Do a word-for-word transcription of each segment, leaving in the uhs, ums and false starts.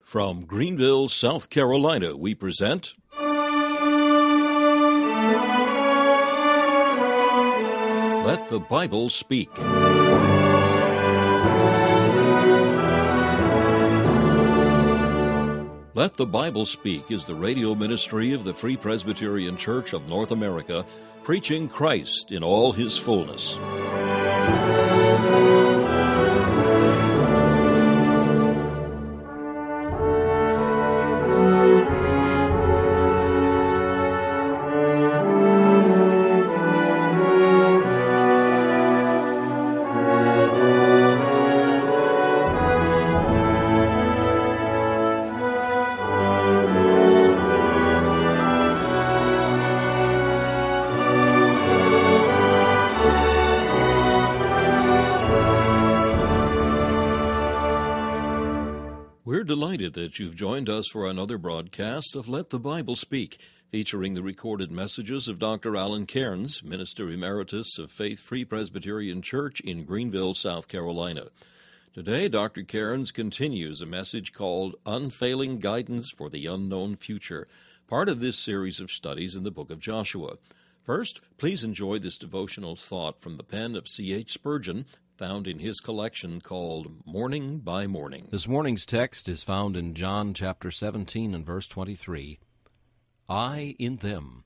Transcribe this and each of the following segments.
From Greenville, South Carolina, we present Let the Bible Speak. Let the Bible Speak is the radio ministry of the Free Presbyterian Church of North America, preaching Christ in all His fullness. We're delighted that you've joined us for another broadcast of Let the Bible Speak, featuring the recorded messages of Doctor Alan Cairns, Minister Emeritus of Faith Free Presbyterian Church in Greenville, South Carolina. Today, Doctor Cairns continues a message called Unfailing Guidance for the Unknown Future, part of this series of studies in the book of Joshua. First, please enjoy this devotional thought from the pen of C H Spurgeon, found in his collection called Morning by Morning. This morning's text is found in John chapter seventeen and verse twenty-three. I in them.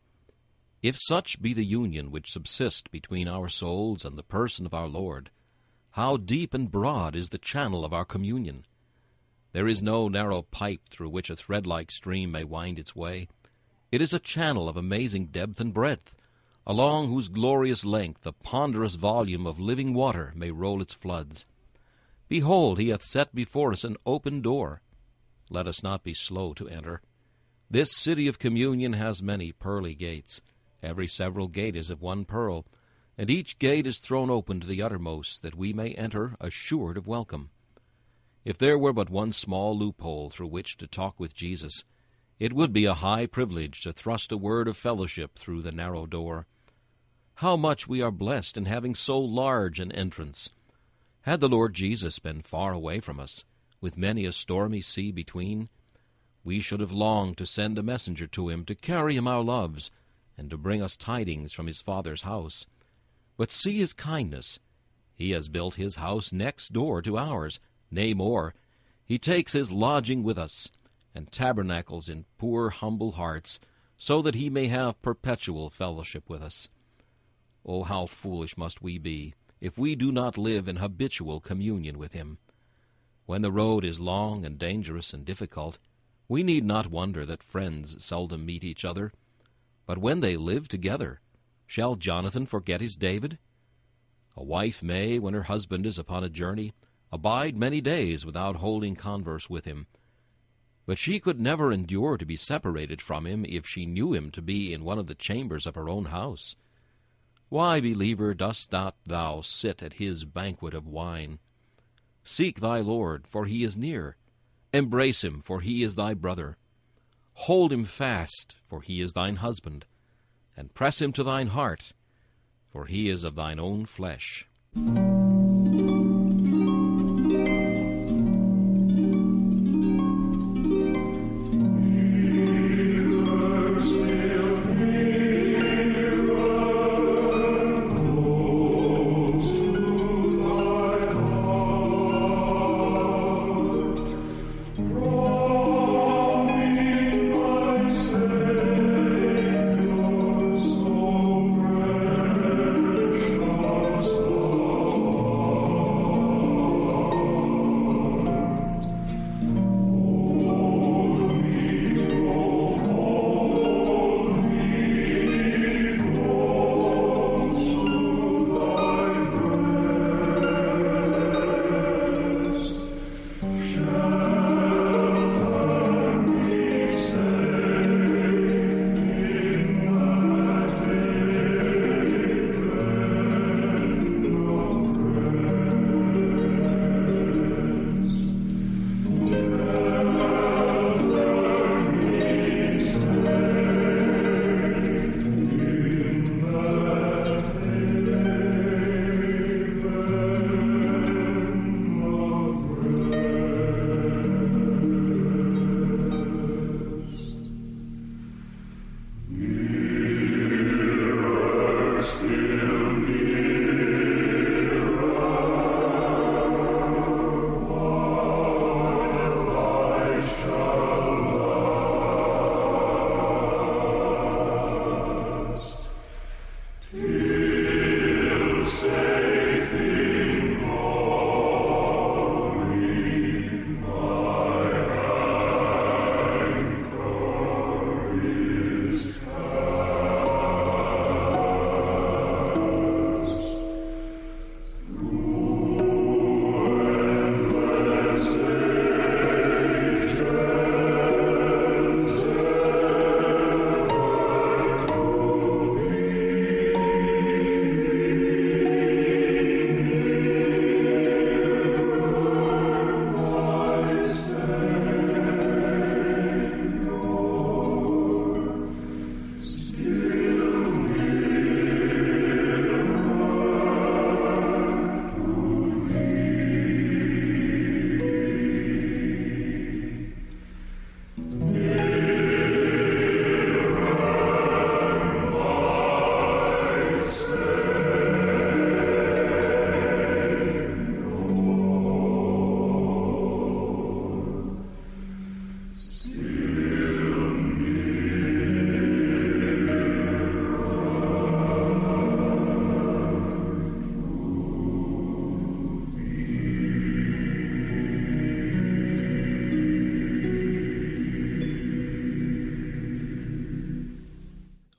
If such be the union which subsist between our souls and the person of our Lord, how deep and broad is the channel of our communion! There is no narrow pipe through which a thread-like stream may wind its way. It is a channel of amazing depth and breadth, along whose glorious length a ponderous volume of living water may roll its floods. Behold, he hath set before us an open door. Let us not be slow to enter. This city of communion has many pearly gates. Every several gate is of one pearl, and each gate is thrown open to the uttermost, that we may enter assured of welcome. If there were but one small loophole through which to talk with Jesus, it would be a high privilege to thrust a word of fellowship through the narrow door. How much we are blessed in having so large an entrance! Had the Lord Jesus been far away from us, with many a stormy sea between, we should have longed to send a messenger to him to carry him our loves, and to bring us tidings from his Father's house. But see his kindness. He has built his house next door to ours. Nay more, he takes his lodging with us, and tabernacles in poor humble hearts, so that he may have perpetual fellowship with us. Oh, how foolish must we be, if we do not live in habitual communion with him. When the road is long and dangerous and difficult, we need not wonder that friends seldom meet each other. But when they live together, shall Jonathan forget his David? A wife may, when her husband is upon a journey, abide many days without holding converse with him. But she could never endure to be separated from him if she knew him to be in one of the chambers of her own house. Why, believer, dost not thou sit at his banquet of wine? Seek thy Lord, for he is near. Embrace him, for he is thy brother. Hold him fast, for he is thine husband. And press him to thine heart, for he is of thine own flesh. So precious.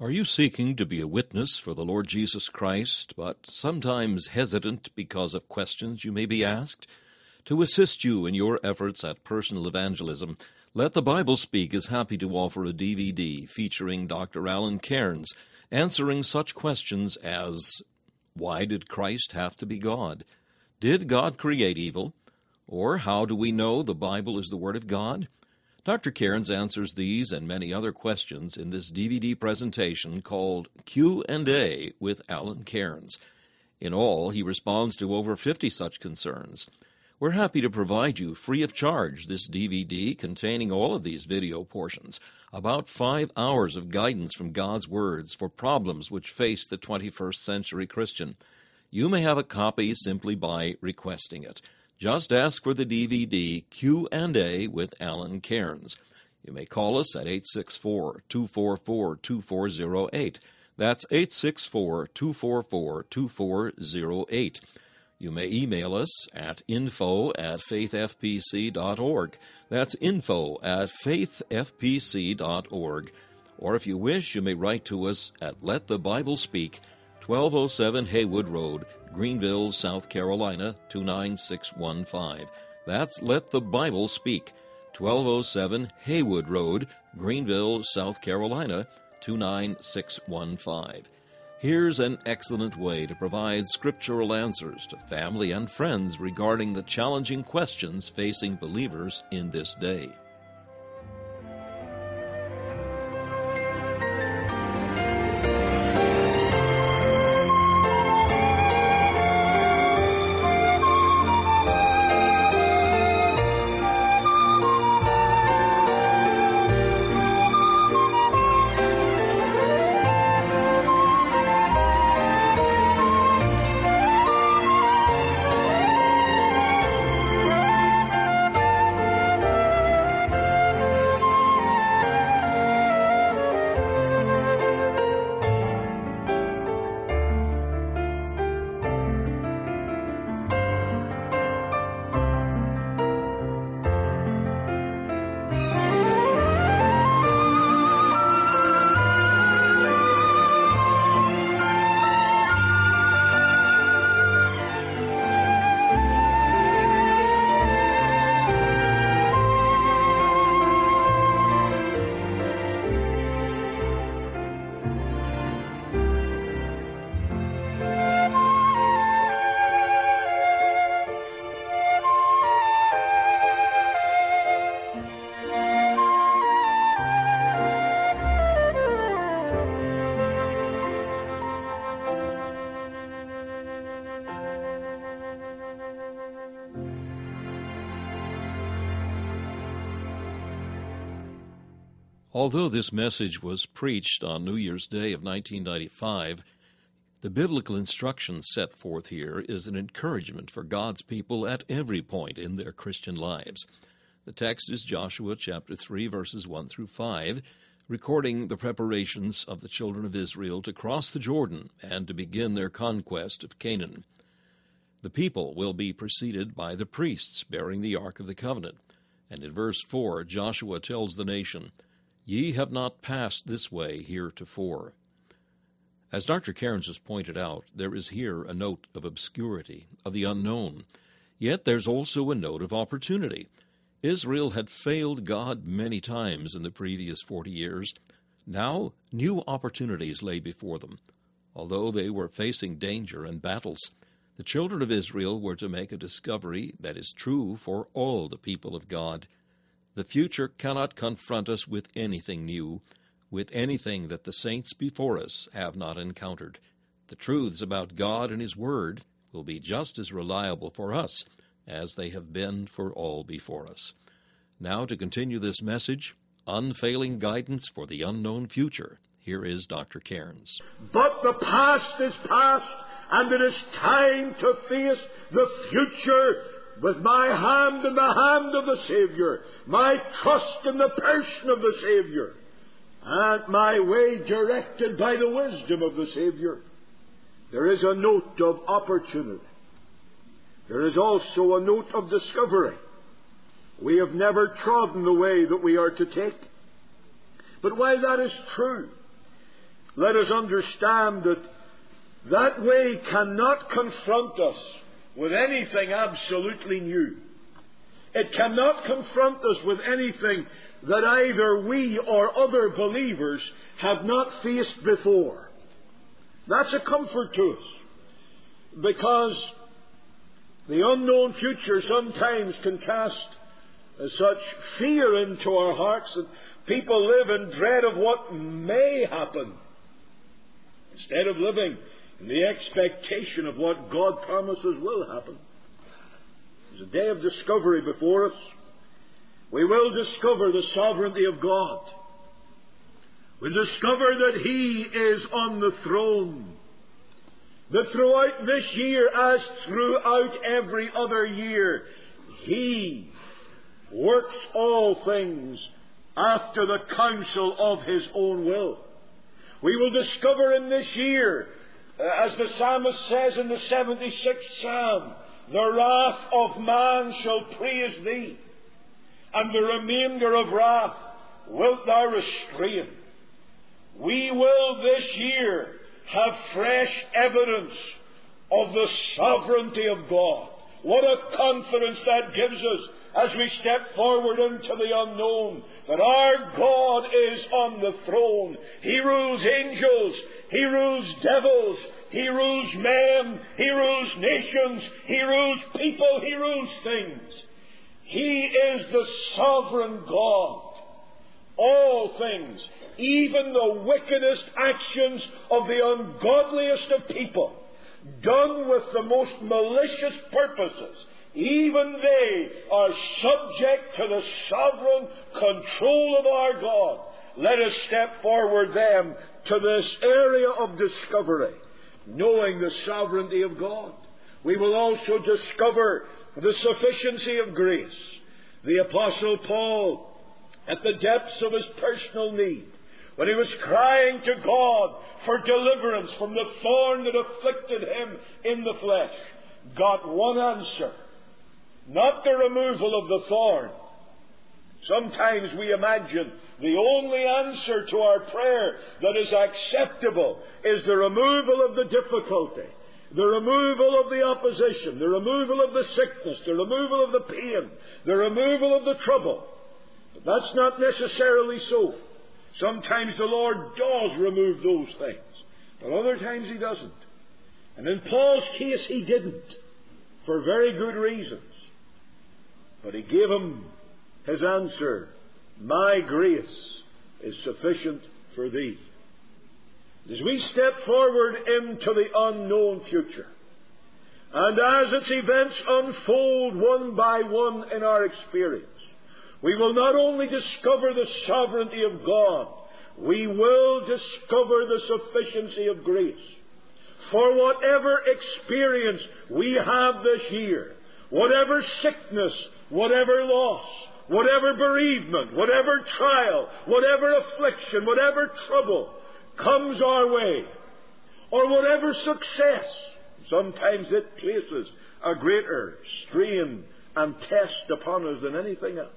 Are you seeking to be a witness for the Lord Jesus Christ, but sometimes hesitant because of questions you may be asked? To assist you in your efforts at personal evangelism, Let the Bible Speak is happy to offer a D V D featuring Doctor Alan Cairns, answering such questions as, why did Christ have to be God? Did God create evil? Or how do we know the Bible is the Word of God? Doctor Cairns answers these and many other questions in this D V D presentation called Q and A with Alan Cairns. In all, he responds to over fifty such concerns. We're happy to provide you free of charge this D V D containing all of these video portions, about five hours of guidance from God's words for problems which face the twenty-first century Christian. You may have a copy simply by requesting it. Just ask for the D V D Q and A with Alan Cairns. You may call us at eight six four, two four four, two four zero eight. That's eight six four, two four four, two four zero eight. You may email us at info at faith f p c dot org. That's info at faith f p c dot org. Or if you wish, you may write to us at Let the Bible Speak, twelve oh seven Haywood Road, Greenville, South Carolina, two nine six one five. That's Let the Bible Speak, twelve oh seven Haywood Road, Greenville, South Carolina, two nine six one five. Here's an excellent way to provide scriptural answers to family and friends regarding the challenging questions facing believers in this day. Although this message was preached on New Year's Day of nineteen ninety-five, the biblical instruction set forth here is an encouragement for God's people at every point in their Christian lives. The text is Joshua chapter three, verses one through five, recording the preparations of the children of Israel to cross the Jordan and to begin their conquest of Canaan. The people will be preceded by the priests bearing the Ark of the Covenant, and in verse four, Joshua tells the nation, "Ye have not passed this way heretofore." As Doctor Cairns has pointed out, there is here a note of obscurity, of the unknown. Yet there's also a note of opportunity. Israel had failed God many times in the previous forty years. Now, new opportunities lay before them. Although they were facing danger and battles, the children of Israel were to make a discovery that is true for all the people of God. The future cannot confront us with anything new, with anything that the saints before us have not encountered. The truths about God and His Word will be just as reliable for us as they have been for all before us. Now, to continue this message, Unfailing Guidance for the Unknown Future, here is Doctor Cairns. But the past is past, and it is time to face the future with my hand in the hand of the Savior, my trust in the person of the Savior, and my way directed by the wisdom of the Savior. There is a note of opportunity. There is also a note of discovery. We have never trodden the way that we are to take. But while that is true, let us understand that that way cannot confront us with anything absolutely new. It cannot confront us with anything that either we or other believers have not faced before. That's a comfort to us, because the unknown future sometimes can cast such fear into our hearts that people live in dread of what may happen, instead of living in the expectation of what God promises will happen. There's a day of discovery before us. We will discover the sovereignty of God. We'll discover that He is on the throne. That throughout this year, as throughout every other year, He works all things after the counsel of His own will. We will discover in this year, as the psalmist says in the seventy-sixth Psalm, the wrath of man shall praise Thee, and the remainder of wrath wilt Thou restrain. We will this year have fresh evidence of the sovereignty of God. What a confidence that gives us as we step forward into the unknown, that our God is on the throne. He rules angels, He rules devils, He rules men, He rules nations, He rules people, He rules things. He is the sovereign God. All things, even the wickedest actions of the ungodliest of people, done with the most malicious purposes, even they are subject to the sovereign control of our God. Let us step forward then to this area of discovery, knowing the sovereignty of God. We will also discover the sufficiency of grace. The Apostle Paul, at the depths of his personal need, when he was crying to God for deliverance from the thorn that afflicted him in the flesh, got one answer. Not the removal of the thorn. Sometimes we imagine the only answer to our prayer that is acceptable is the removal of the difficulty, the removal of the opposition, the removal of the sickness, the removal of the pain, the removal of the trouble. But that's not necessarily so. Sometimes the Lord does remove those things, but other times He doesn't. And in Paul's case, He didn't, for very good reasons. But He gave him his answer: my grace is sufficient for thee. As we step forward into the unknown future, and as its events unfold one by one in our experience, we will not only discover the sovereignty of God, we will discover the sufficiency of grace. For whatever experience we have this year, whatever sickness, whatever loss, whatever bereavement, whatever trial, whatever affliction, whatever trouble comes our way, or whatever success, sometimes it places a greater strain and test upon us than anything else.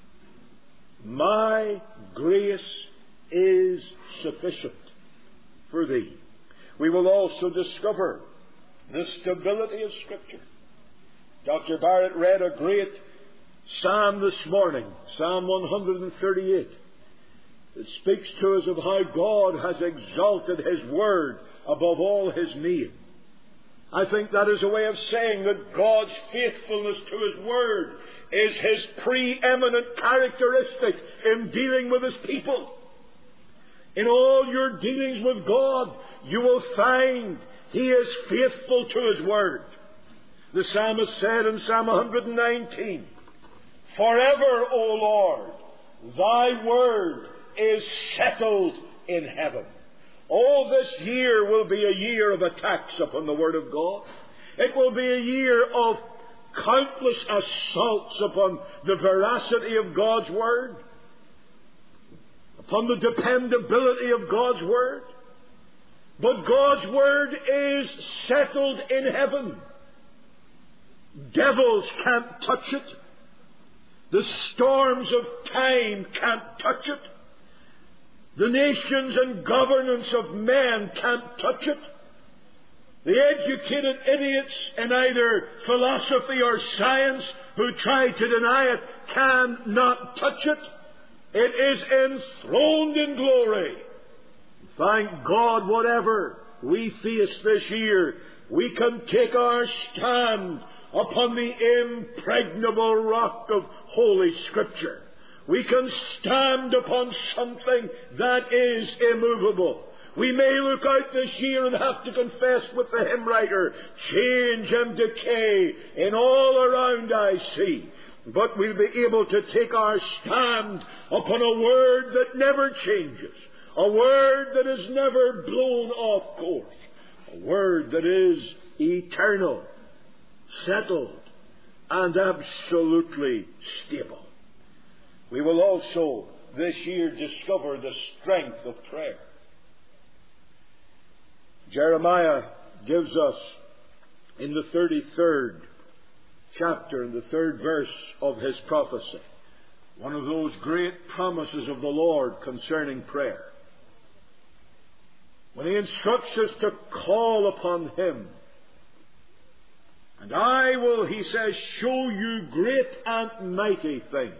My grace is sufficient for thee. We will also discover the stability of Scripture. Doctor Barrett read a great psalm this morning, Psalm one thirty-eight. It speaks to us of how God has exalted His Word above all His name. I think that is a way of saying that God's faithfulness to His Word is His preeminent characteristic in dealing with His people. In all your dealings with God, you will find He is faithful to His Word. The psalmist said in Psalm one nineteen, forever, O Lord, Thy Word is settled in heaven. All this year will be a year of attacks upon the Word of God. It will be a year of countless assaults upon the veracity of God's Word, upon the dependability of God's Word. But God's Word is settled in heaven. Devils can't touch it. The storms of time can't touch it. The nations and governance of men can't touch it. The educated idiots in either philosophy or science who try to deny it cannot touch it. It is enthroned in glory. Thank God, whatever we face this year, we can take our stand upon the impregnable rock of Holy Scripture. We can stand upon something that is immovable. We may look out this year and have to confess with the hymn writer, change and decay in all around I see. But we'll be able to take our stand upon a word that never changes, a word that is never blown off course, a word that is eternal, settled, and absolutely stable. We will also this year discover the strength of prayer. Jeremiah gives us in the thirty-third chapter, in the third verse of his prophecy, one of those great promises of the Lord concerning prayer. When he instructs us to call upon him, and I will, he says, show you great and mighty things.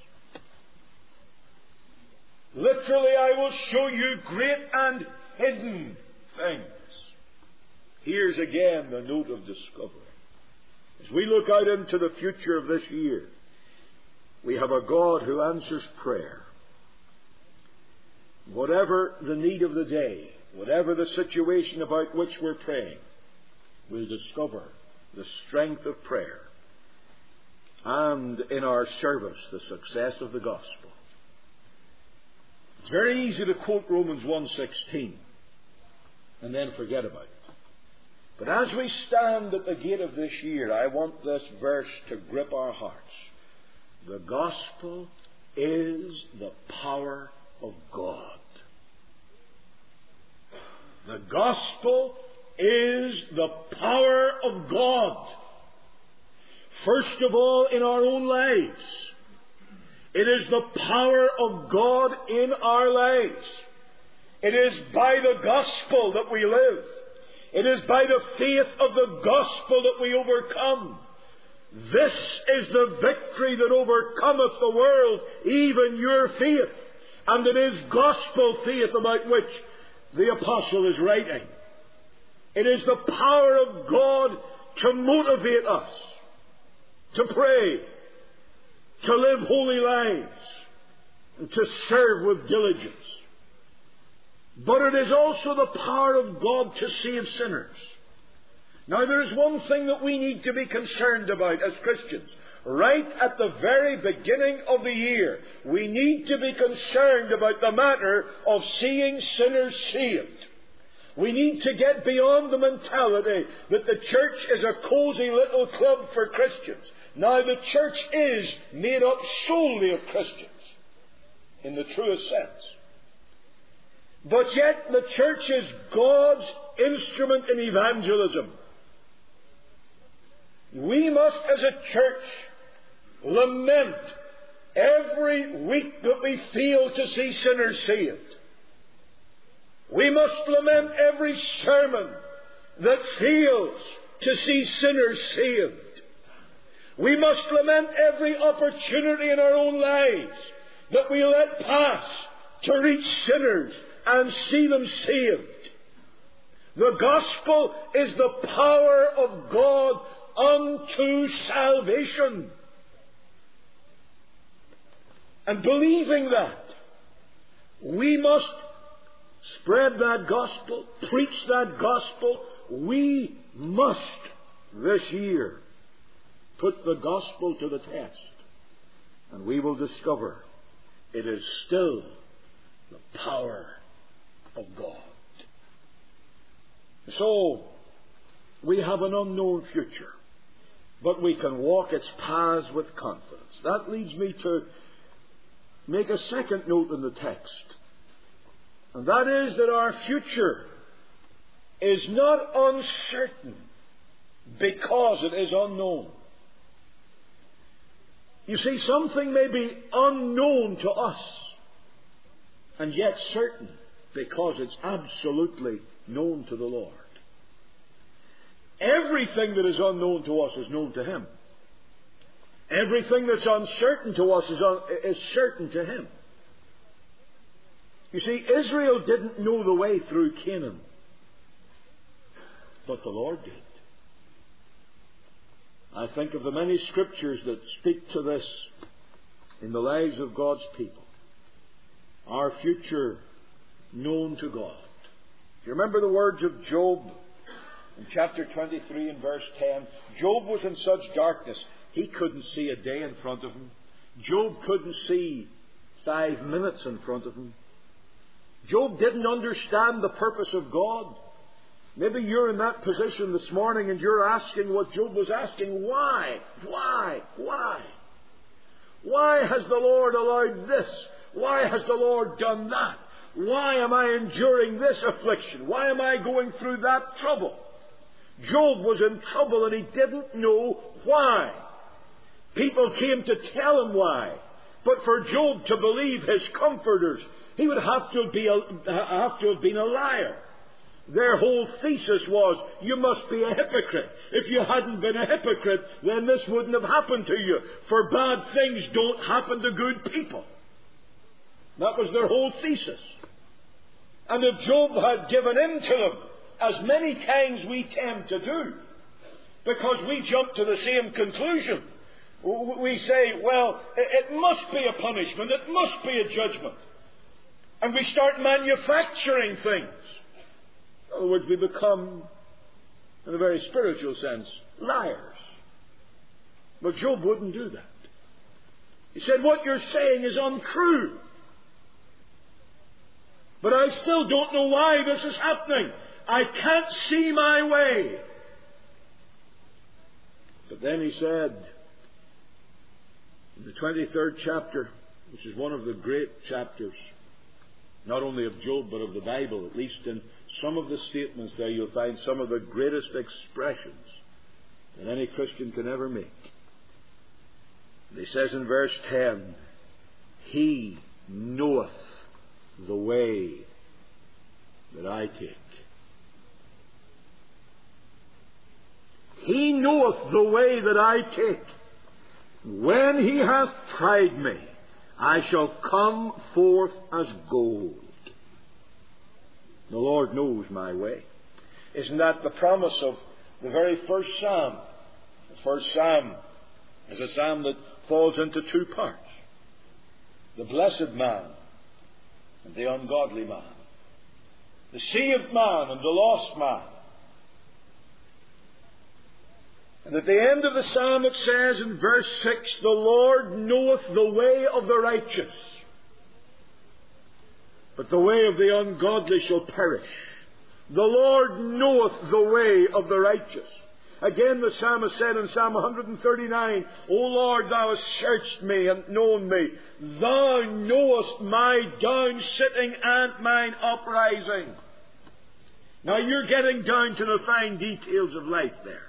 Literally, I will show you great and hidden things. Here's again the note of discovery. As we look out into the future of this year, we have a God who answers prayer. Whatever the need of the day, whatever the situation about which we're praying, we'll discover the strength of prayer and in our service the success of the gospel. It's very easy to quote Romans one sixteen and then forget about it. But as we stand at the gate of this year, I want this verse to grip our hearts. The gospel is the power of God. The gospel is the power of God. First of all, in our own lives. It is the power of God in our lives. It is by the gospel that we live. It is by the faith of the gospel that we overcome. This is the victory that overcometh the world, even your faith. And it is gospel faith about which the apostle is writing. It is the power of God to motivate us to pray, to live holy lives, and to serve with diligence. But it is also the power of God to save sinners. Now, there is one thing that we need to be concerned about as Christians. Right at the very beginning of the year, we need to be concerned about the matter of seeing sinners saved. We need to get beyond the mentality that the church is a cozy little club for Christians. Now, the church is made up solely of Christians, in the truest sense. But yet the church is God's instrument in evangelism. We must, as a church, lament every week that we fail to see sinners saved. We must lament every sermon that fails to see sinners saved. We must lament every opportunity in our own lives that we let pass to reach sinners and see them saved. The gospel is the power of God unto salvation. And believing that, we must spread that gospel, preach that gospel. We must, this year, put the gospel to the test. And we will discover it is still the power of God. So, we have an unknown future, but we can walk its paths with confidence. That leads me to make a second note in the text. And that is that our future is not uncertain because it is unknown. You see, something may be unknown to us. and yet certain, because it's absolutely known to the Lord. Everything that is unknown to us is known to Him. Everything that's uncertain to us is, un- is certain to Him. You see, Israel didn't know the way through Canaan, but the Lord did. I think of the many scriptures that speak to this in the lives of God's people. Our future known to God. Do you remember the words of Job in chapter twenty-three and verse ten? Job was in such darkness, he couldn't see a day in front of him. Job couldn't see five minutes in front of him. Job didn't understand the purpose of God. Maybe you're in that position this morning and you're asking what Job was asking. Why? Why? Why? Why has the Lord allowed this? Why has the Lord done that? Why am I enduring this affliction? Why am I going through that trouble? Job was in trouble and he didn't know why. People came to tell him why. But for Job to believe his comforters, he would have to be a, have to have been a liar. Their whole thesis was, you must be a hypocrite. If you hadn't been a hypocrite, then this wouldn't have happened to you. For bad things don't happen to good people. That was their whole thesis. And if Job had given in to them, as many times we tend to do, because we jump to the same conclusion. We say, well, it must be a punishment, it must be a judgment. And we start manufacturing things. In other words, we become, in a very spiritual sense, liars. But Job wouldn't do that. He said, what you're saying is untrue. But I still don't know why this is happening. I can't see my way. But then he said, in the twenty-third chapter, which is one of the great chapters, not only of Job, but of the Bible, at least in some of the statements there, you'll find some of the greatest expressions that any Christian can ever make. And he says in verse ten, He knoweth the way that I take. He knoweth the way that I take. When He hath tried me, I shall come forth as gold. The Lord knows my way. Isn't that the promise of the very first psalm? The first psalm is a psalm that falls into two parts. The blessed man and the ungodly man. The saved man and the lost man. And at the end of the psalm it says in verse six, the Lord knoweth the way of the righteous, but the way of the ungodly shall perish. The Lord knoweth the way of the righteous. Again the psalmist said in Psalm one thirty-nine, O Lord, Thou hast searched me and known me. Thou knowest my down sitting and mine uprising. Now you're getting down to the fine details of life there.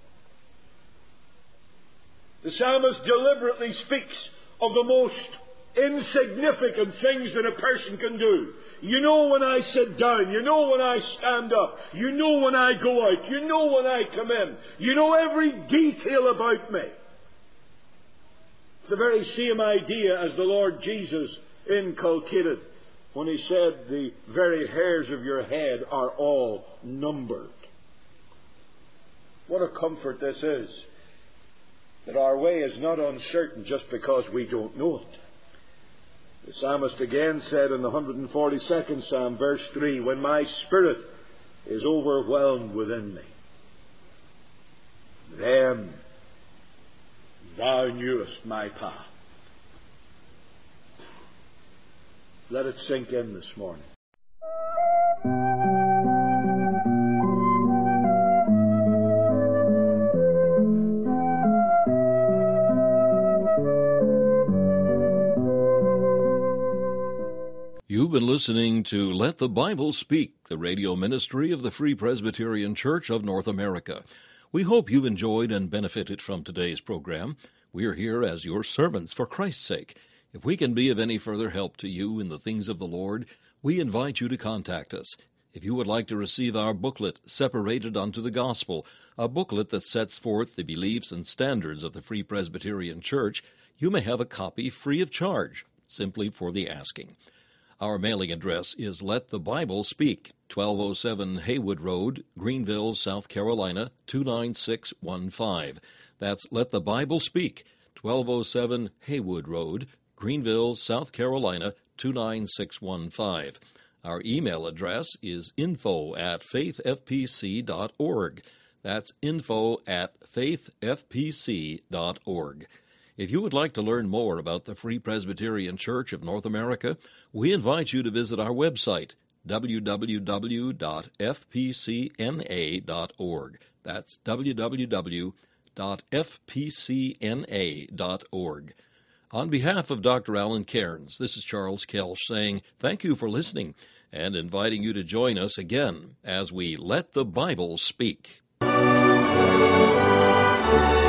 The psalmist deliberately speaks of the most insignificant things that a person can do. You know when I sit down. You know when I stand up. You know when I go out. You know when I come in. You know every detail about me. It's the very same idea as the Lord Jesus inculcated when He said the very hairs of your head are all numbered. What a comfort this is, that our way is not uncertain just because we don't know it. The psalmist again said in the one hundred forty-second Psalm, verse three, when my spirit is overwhelmed within me, then Thou knewest my path. Let it sink in this morning. You've been listening to Let the Bible Speak, the radio ministry of the Free Presbyterian Church of North America. We hope you've enjoyed and benefited from today's program. We are here as your servants for Christ's sake. If we can be of any further help to you in the things of the Lord, we invite you to contact us. If you would like to receive our booklet, Separated unto the Gospel, a booklet that sets forth the beliefs and standards of the Free Presbyterian Church, you may have a copy free of charge, simply for the asking. Our mailing address is Let the Bible Speak, twelve oh seven Haywood Road, Greenville, South Carolina, two nine six one five. That's Let the Bible Speak, twelve oh seven Haywood Road, Greenville, South Carolina, two nine six one five. Our email address is info at faith f p c dot org. That's info at faith f p c dot org. If you would like to learn more about the Free Presbyterian Church of North America, we invite you to visit our website, w w w dot f p c n a dot org. That's w w w dot f p c n a dot org. On behalf of Doctor Alan Cairns, this is Charles Kelsch saying thank you for listening and inviting you to join us again as we Let the Bible Speak.